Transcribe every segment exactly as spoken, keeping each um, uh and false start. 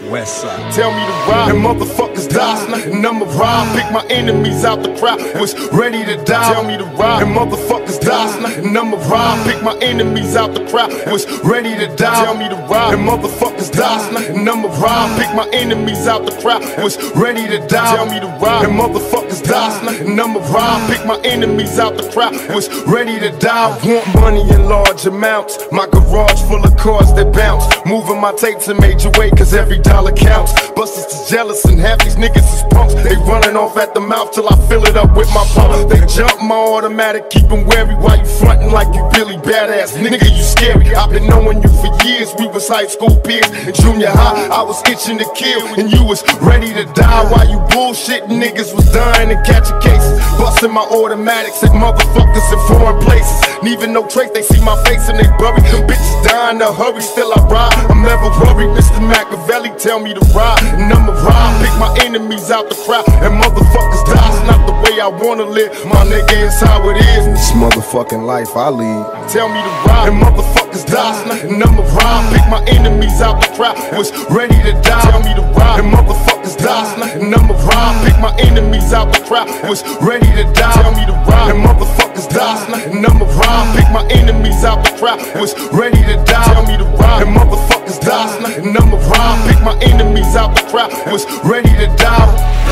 West Side. Tell me to ride, and motherfuckers die. And I'ma ride, pick my enemies out the crowd. Was ready to die. Tell me to ride, and motherfuckers die. And I'ma ride, pick my enemies out the crowd. Was ready to die. Tell me to ride, and motherfuckers die. And I'ma ride, pick my enemies out the crowd. Was ready to die. Tell me to ride, and motherfuckers die. And I'ma ride, pick my enemies out the crowd. Was ready to die. Want money in large amounts. My garage full of cars that bounce. Moving my tapes in major way, cause every dollar counts. Busters is jealous and half these niggas is punks. They running off at the mouth till I fill it up with my pump. They jump my automatic, keeping wary while you frontin' like you really badass. Nigga, you scary. I've been knowing you for years. We was high school peers. In junior high, I was itching to kill, and you was ready to die while you bullshitting niggas was dying and catching cases. Busting my automatics at motherfuckers in foreign places. Leaving no trace, they see my face and they bury. Them bitches dying to hurry, still I ride. I'm never worried, Mister Machiavelli tell me to ride, and I'ma ride, pick my enemies out the crowd. And motherfuckers die, it's not the way I wanna live. My nigga, it's how it is. This motherfucking life I lead. Tell me to ride, and motherfuckers die. And I'ma ride, pick my enemies out the crowd. Was ready to die. Tell me to ride, and motherfuckers die. And I'ma ride, pick my enemies out the crowd. Was ready to die. Tell me to ride, and motherfuckers die. And I'ma ride, pick my enemies out the crowd. Was ready to die. Tell me to ride, and motherfuckers die. And I'ma ride, pick my enemies out the crowd. Was ready to die.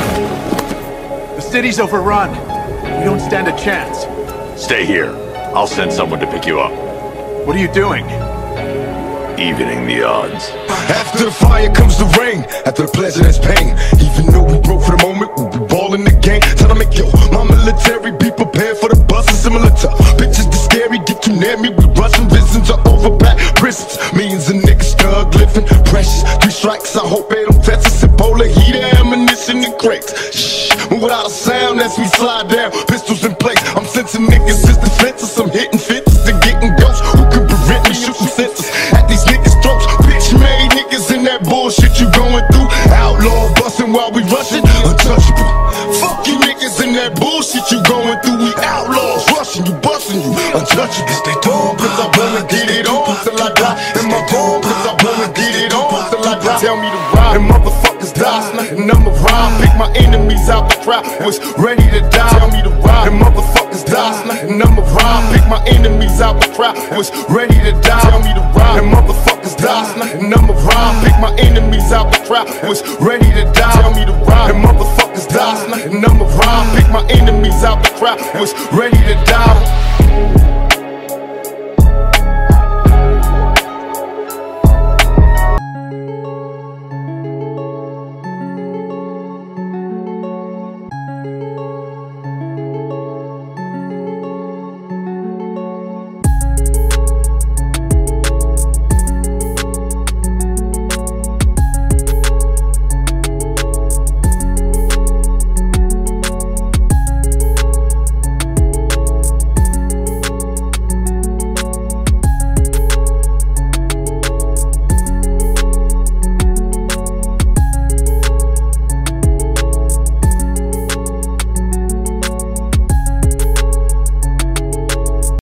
The city's overrun. We don't stand a chance. Stay here. I'll send someone to pick you up. What are you doing? Evening the odds. After the fire comes the rain. After the pleasure there's pain. Even though we broke for the moment, we'll be balling the game. Tell them, yo, my military, be prepared for the buses similar to bitches that scary. Get too near me, we rushing visions of overpacked prisons. Millions of niggas thug living precious. Three strikes, I hope they don't test us. Ebola, heater, ammunition, and crates. Shh, without a sound as we slide down, pistols in place. I'm sensing niggas as defenses. I'm hitting fences and getting ghosts. Who can prevent me shooting senses at these niggas' throats? Bitch made niggas in that bullshit you going through. Outlaw busting while we rushing, untouchable. Fuck you niggas in that bullshit you going through. We outlaws rushing you, busting you, untouchable. Stay tall, cause I wanna get it on till I die. In my home, cause I wanna get it on till I die. Tell me to ride, and motherfuckers die. And I'ma ride, pick my enemies out the crowd. Was ready to die. Tell me to ride, and motherfuckers die. And I'ma ride, pick my enemies out the crowd. Was ready to die. Tell me to ride, and motherfuckers die. And I'ma ride, pick my enemies out the crowd. Was ready to die. Tell me to ride, and motherfuckers die. And I'ma ride, pick my enemies out the crowd. Was ready to die.